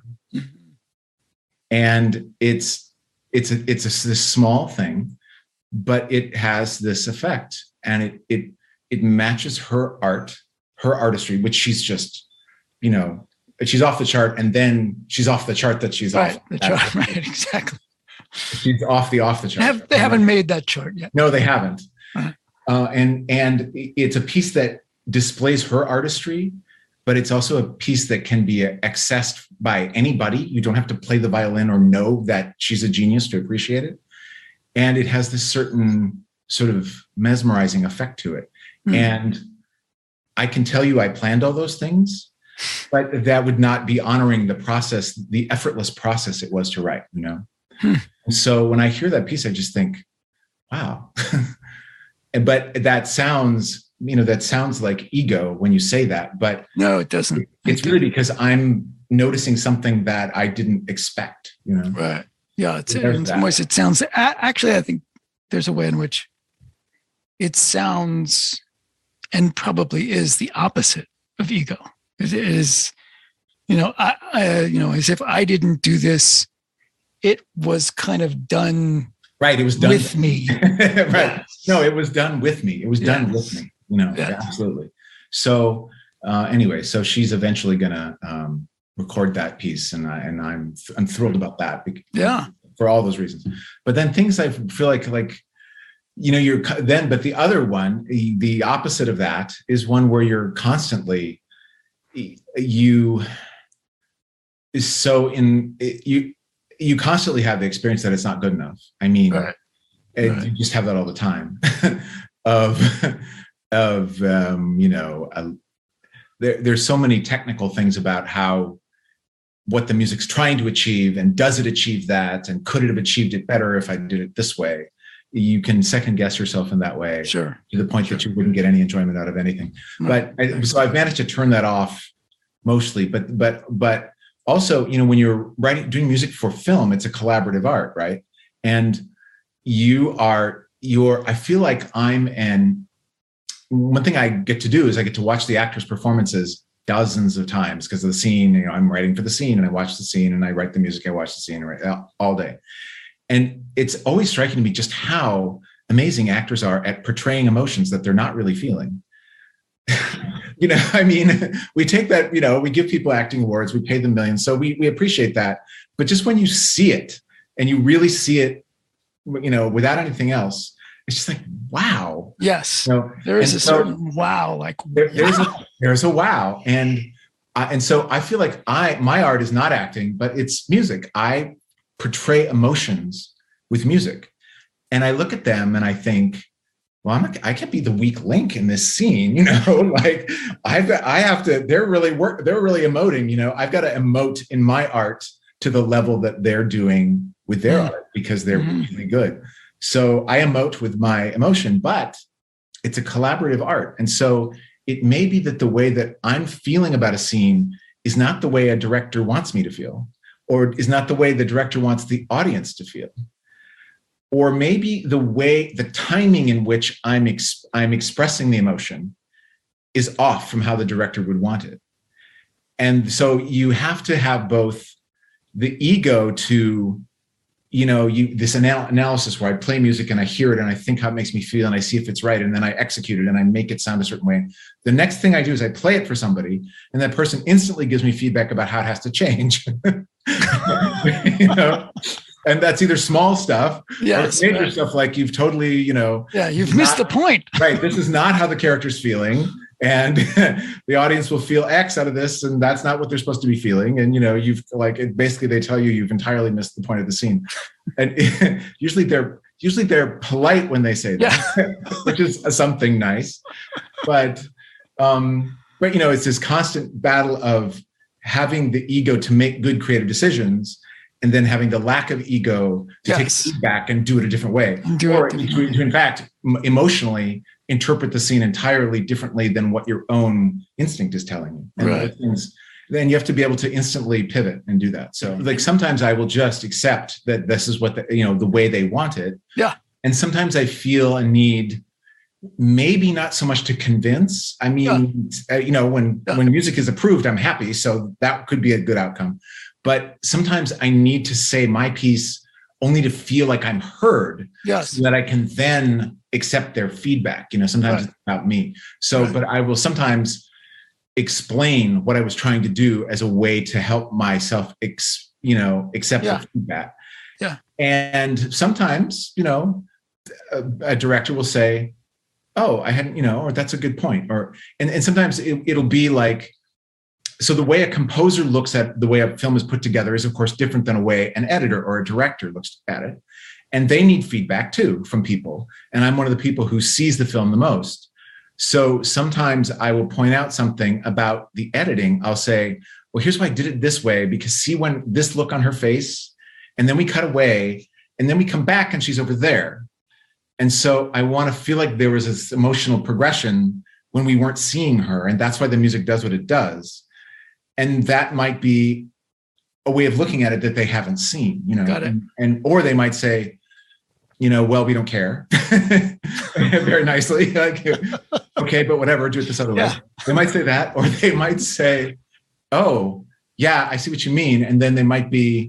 Speaker 3: And it's, it's, a, it's a, this small thing, but it has this effect. And it it it matches her art, her artistry, which she's just, you know, she's off the chart, and then she's off the chart that she's
Speaker 2: right,
Speaker 3: off
Speaker 2: the chart. Right, exactly.
Speaker 3: She's off the off the chart.
Speaker 2: They, have, they haven't made that chart yet.
Speaker 3: No, they haven't.
Speaker 2: Uh-huh.
Speaker 3: Uh, and and it's a piece that displays her artistry, but it's also a piece that can be accessed by anybody. You don't have to play the violin or know that she's a genius to appreciate it. And it has this certain sort of mesmerizing effect to it. Mm. And I can tell you I planned all those things, but that would not be honoring the process, the effortless process it was to write, you know? Mm. And so when I hear that piece, I just think, wow. But that sounds, you know, that sounds like ego when you say that, but
Speaker 2: no, it doesn't.
Speaker 3: It's really because I'm noticing something that I didn't expect, you know?
Speaker 2: Right. Yeah. It's, in some ways it sounds, actually, I think there's a way in which it sounds, and probably is, the opposite of ego. It is, you know, I, I, you know, as if I didn't do this, it was kind of done.
Speaker 3: Right. It was done
Speaker 2: with me.
Speaker 3: Right.
Speaker 2: Yes.
Speaker 3: No, it was done with me. It was yes. done with me. You know, yes. Absolutely. So uh, anyway, so she's eventually gonna um, record that piece, and I, and I'm I'm thrilled about that.
Speaker 2: Yeah,
Speaker 3: for all those reasons. But then things I feel like like you know you're then, but the other one, the, the opposite of that is one where you're constantly you is so in you you constantly have the experience that it's not good enough. I mean,
Speaker 2: right.
Speaker 3: It,
Speaker 2: right.
Speaker 3: you just have that all the time of of um, you know uh, there, there's so many technical things about how what the music's trying to achieve, and does it achieve that, and could it have achieved it better if I did it this way. You can second guess yourself in that way,
Speaker 2: sure,
Speaker 3: to the point
Speaker 2: sure.
Speaker 3: that you wouldn't get any enjoyment out of anything. But I, so I've managed to turn that off mostly. But but but also, you know, when you're writing, doing music for film, it's a collaborative art, right? And you are you're. I feel like I'm an. One thing I get to do is I get to watch the actors' performances dozens of times because of the scene. You know, I'm writing for the scene, and I watch the scene, and I write the music. I watch the scene, and write all day. And it's always striking to me just how amazing actors are at portraying emotions that they're not really feeling. You know, I mean, we take that, you know, we give people acting awards, we pay them millions. So we, we appreciate that. But just when you see it and you really see it, you know, without anything else, it's just like, wow.
Speaker 2: Yes.
Speaker 3: You know?
Speaker 2: There is
Speaker 3: and
Speaker 2: a
Speaker 3: so
Speaker 2: certain wow, like,
Speaker 3: there, there's,
Speaker 2: wow.
Speaker 3: A, there's a wow. And, I, and so I feel like I, my art is not acting, but it's music. I portray emotions with music. And I look at them and I think, well, I'm not, I can't be the weak link in this scene, you know, like I've got, I have to, they're really work, they're really emoting, you know, I've got to emote in my art to the level that they're doing with their mm. art because they're mm-hmm. really good. So I emote with my emotion, but it's a collaborative art. And so it may be that the way that I'm feeling about a scene is not the way a director wants me to feel, or is not the way the director wants the audience to feel. Or maybe the way, the timing in which I'm ex- I'm expressing the emotion is off from how the director would want it. And so you have to have both the ego to, you know, you this anal- analysis where I play music and I hear it and I think how it makes me feel and I see if it's right, and then I execute it and I make it sound a certain way. The next thing I do is I play it for somebody, and that person instantly gives me feedback about how it has to change. You know? And that's either small stuff
Speaker 2: yes,
Speaker 3: or major
Speaker 2: right.
Speaker 3: stuff like you've totally, you know.
Speaker 2: Yeah, you've missed
Speaker 3: not,
Speaker 2: the point.
Speaker 3: Right. This is not how the character's feeling. And the audience will feel X out of this, and that's not what they're supposed to be feeling. And, you know, you've like, it, basically they tell you you've entirely missed the point of the scene. And it, usually they're, usually they're polite when they say that, yeah. Which is something nice. But, um, but, you know, it's this constant battle of having the ego to make good creative decisions, and then having the lack of ego to yes. take feedback and do it a different way.
Speaker 2: Do
Speaker 3: or
Speaker 2: it
Speaker 3: to, to, in fact, emotionally interpret the scene entirely differently than what your own instinct is telling you. And
Speaker 2: right.
Speaker 3: things, then you have to be able to instantly pivot and do that. So like sometimes I will just accept that this is what the, you know, the way they want it.
Speaker 2: Yeah.
Speaker 3: And sometimes I feel a need, maybe not so much to convince. I mean, yeah. uh, you know, when, yeah. when music is approved, I'm happy. So that could be a good outcome. But sometimes I need to say my piece only to feel like I'm heard,
Speaker 2: yes.
Speaker 3: so that I can then accept their feedback. You know, sometimes right. it's about me. So, right. but I will sometimes explain what I was trying to do as a way to help myself, ex, you know, accept
Speaker 2: yeah.
Speaker 3: the feedback.
Speaker 2: Yeah.
Speaker 3: And sometimes, you know, a, a director will say, "Oh, I hadn't," you know, or "That's a good point," or and and sometimes it, it'll be like. So the way a composer looks at the way a film is put together is, of course, different than a way an editor or a director looks at it. And they need feedback, too, from people. And I'm one of the people who sees the film the most. So sometimes I will point out something about the editing. I'll say, well, here's why I did it this way, because see when this look on her face, and then we cut away, and then we come back and she's over there. And so I want to feel like there was this emotional progression when we weren't seeing her. And that's why the music does what it does. And that might be a way of looking at it that they haven't seen, you know,
Speaker 2: Got it.
Speaker 3: And, and or they might say, you know, well, we don't care very nicely. Like, okay, but whatever, do it this other
Speaker 2: yeah.
Speaker 3: way. They might say that, or they might say, oh, yeah, I see what you mean. And then they might be,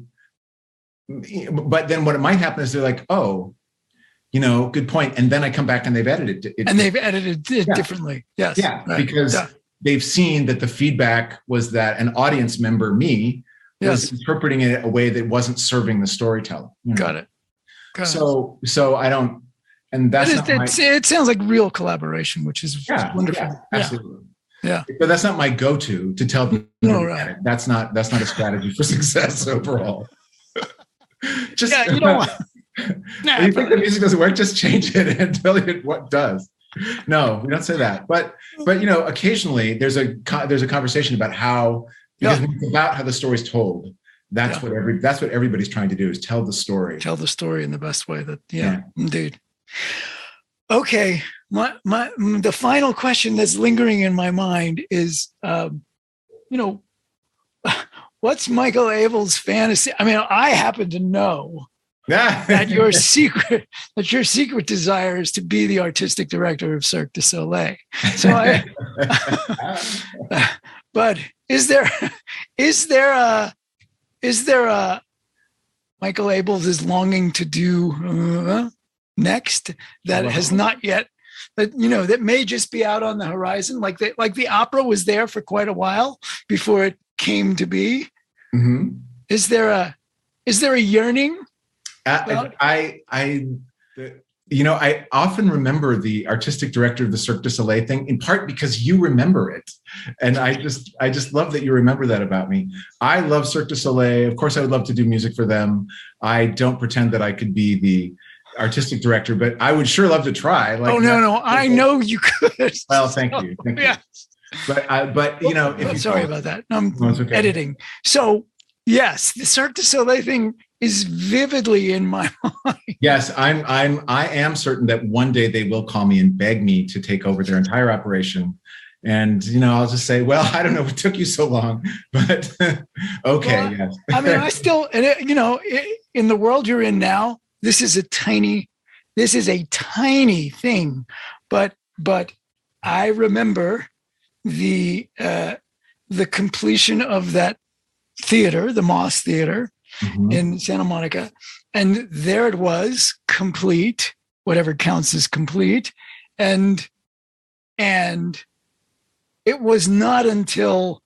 Speaker 3: but then what it might happen is they're like, oh, you know, good point. And then I come back and they've edited it.
Speaker 2: And they've edited it
Speaker 3: yeah.
Speaker 2: differently. Yes.
Speaker 3: Yeah,
Speaker 2: right.
Speaker 3: because
Speaker 2: yeah.
Speaker 3: they've seen that the feedback was that an audience member, me, was
Speaker 2: yes.
Speaker 3: interpreting it a way that wasn't serving the storytelling. You know?
Speaker 2: Got it. Got
Speaker 3: so, it. so I don't, and that's
Speaker 2: it,
Speaker 3: not
Speaker 2: is,
Speaker 3: my,
Speaker 2: it sounds like real collaboration, which is
Speaker 3: yeah,
Speaker 2: wonderful.
Speaker 3: Yeah, absolutely.
Speaker 2: Yeah.
Speaker 3: But that's not my go-to to tell people.
Speaker 2: No, right.
Speaker 3: That's not, that's not a strategy for success overall. Just,
Speaker 2: yeah, you know what?
Speaker 3: Nah, you think the music doesn't work, just change it and tell it what does. No, we don't say that. But, but, you know, occasionally there's a, there's a conversation about how, because yeah. it's about how the story's told. That's yeah. what every that's what everybody's trying to do, is tell the story.
Speaker 2: Tell the story in the best way that yeah, yeah. indeed. Okay. My my the final question that's lingering in my mind is um, you know, what's Michael Abel's fantasy? I mean, I happen to know that your secret that your secret desire is to be the artistic director of Cirque du Soleil. So I but is there is there a is there a Michael Abels is longing to do uh, next that wow. has not yet, that you know, that may just be out on the horizon, like the like the opera was there for quite a while before it came to be.
Speaker 3: Mm-hmm.
Speaker 2: Is there a is there a yearning?
Speaker 3: Uh, I I you know, I often remember the artistic director of the Cirque du Soleil thing, in part because you remember it. And I just, I just love that you remember that about me. I love Cirque du Soleil. Of course, I would love to do music for them. I don't pretend that I could be the artistic director, but I would sure love to try. Like,
Speaker 2: oh, no, no, I know you could.
Speaker 3: Well, thank you. Thank
Speaker 2: yeah.
Speaker 3: you. But, I, but you know, if
Speaker 2: oh,
Speaker 3: you
Speaker 2: sorry about that. I'm
Speaker 3: no, okay.
Speaker 2: editing. So yes, the Cirque du Soleil thing is vividly in my mind.
Speaker 3: Yes, I'm I'm I am certain that one day they will call me and beg me to take over their entire operation. And you know, I'll just say, well, I don't know what took you so long, but okay, well, yes.
Speaker 2: I mean, I still, and it, you know, it, in the world you're in now, this is a tiny, this is a tiny thing, but but I remember the uh, the completion of that theater, the Moss Theater. Mm-hmm. In Santa Monica, and there it was, complete, whatever counts as complete, and and it was not until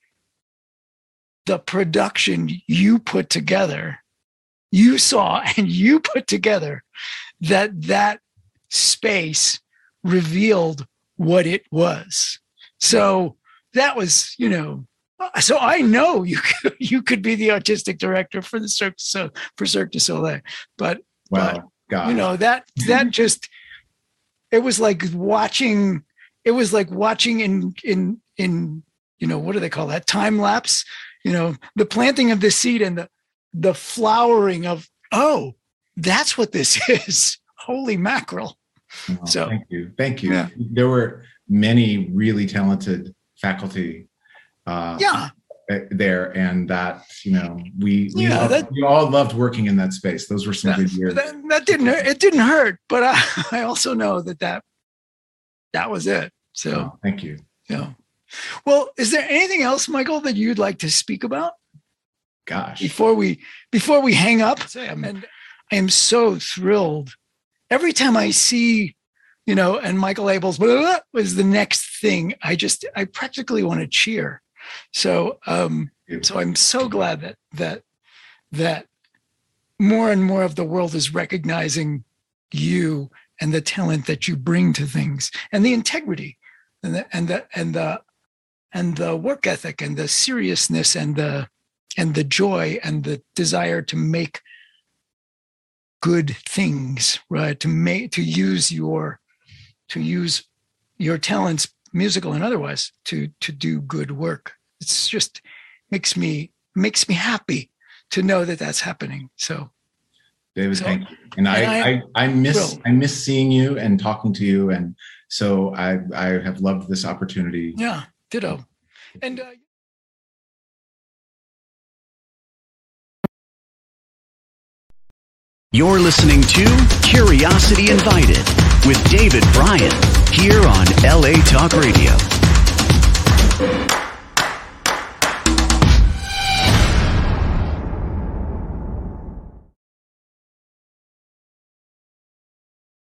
Speaker 2: the production you put together, you saw and you put together, that that space revealed what it was. So that was, you know. So I know you could, you could be the artistic director for the Cirque, so for Cirque du Soleil, but,
Speaker 3: wow,
Speaker 2: but you know, that that just, it was like watching, it was like watching in in in you know, what do they call that, time lapse? You know, the planting of the seed and the the flowering of, oh, that's what this is. Holy mackerel!
Speaker 3: Oh,
Speaker 2: so
Speaker 3: thank you, thank you.
Speaker 2: Yeah.
Speaker 3: There were many really talented faculty. Uh,
Speaker 2: yeah,
Speaker 3: there, and that, you know, we we,
Speaker 2: yeah,
Speaker 3: loved,
Speaker 2: that,
Speaker 3: we all loved working in that space. Those were some
Speaker 2: that,
Speaker 3: good years.
Speaker 2: That, that didn't hurt. It didn't hurt, but I, I also know that that that was it. So
Speaker 3: oh, thank you.
Speaker 2: Yeah. Well, is there anything else, Michael, that you'd like to speak about?
Speaker 3: Gosh,
Speaker 2: before we before we hang up, and I am so thrilled every time I see, you know, and Michael Abels blah, blah, blah, was the next thing. I just I practically want to cheer. So, um, so I'm so glad that that that more and more of the world is recognizing you and the talent that you bring to things, and the integrity, and the and the and the and the work ethic, and the seriousness, and the and the joy, and the desire to make good things, right? To make to use your to use your talents, musical and otherwise, to to do good work. It's just makes me makes me happy to know that that's happening. So,
Speaker 3: David,
Speaker 2: so,
Speaker 3: thank you. And, and I, I, I I miss thrilled. I miss seeing you and talking to you, and so I I have loved this opportunity.
Speaker 2: Yeah, ditto. And uh,
Speaker 1: you're listening to Curiosity Invited with David Bryan here on L A Talk Radio.